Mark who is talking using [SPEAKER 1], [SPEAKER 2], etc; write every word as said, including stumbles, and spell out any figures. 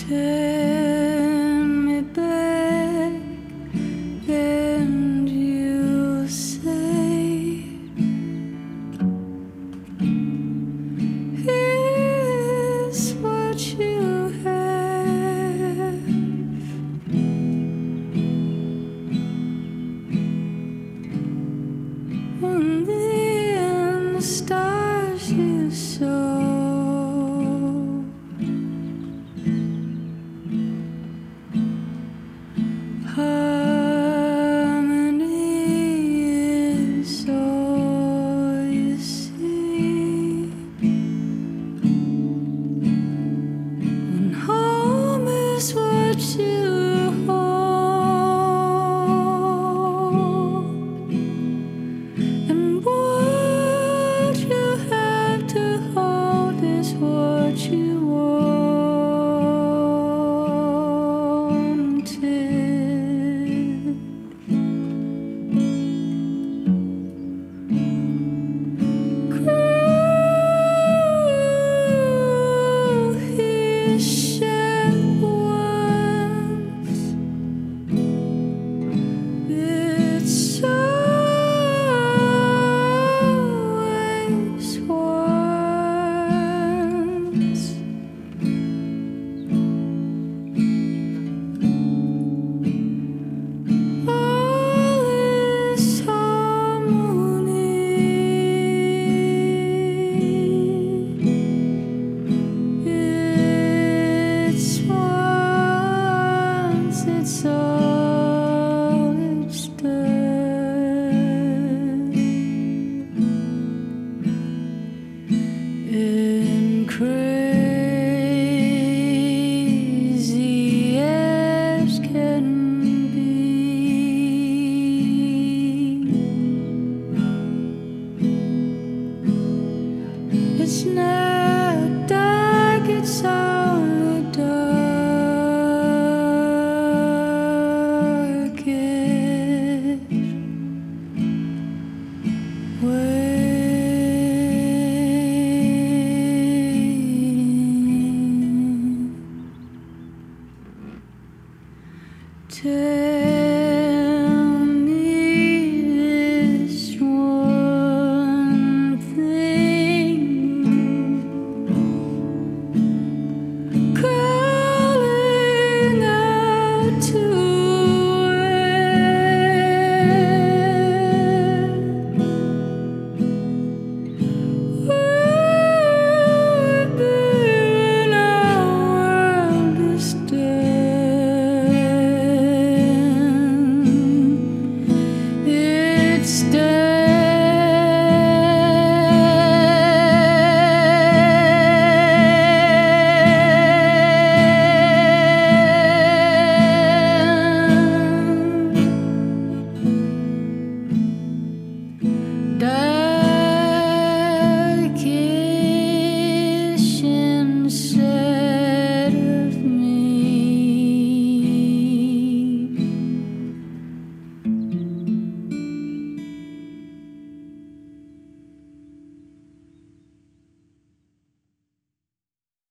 [SPEAKER 1] Turn me back and you say, here's what you have. And then the stars you saw. Harmony is all you see. When home is what you hold, and what you have to hold is what you and crazy as can be. It's not dark, it's only dark. Where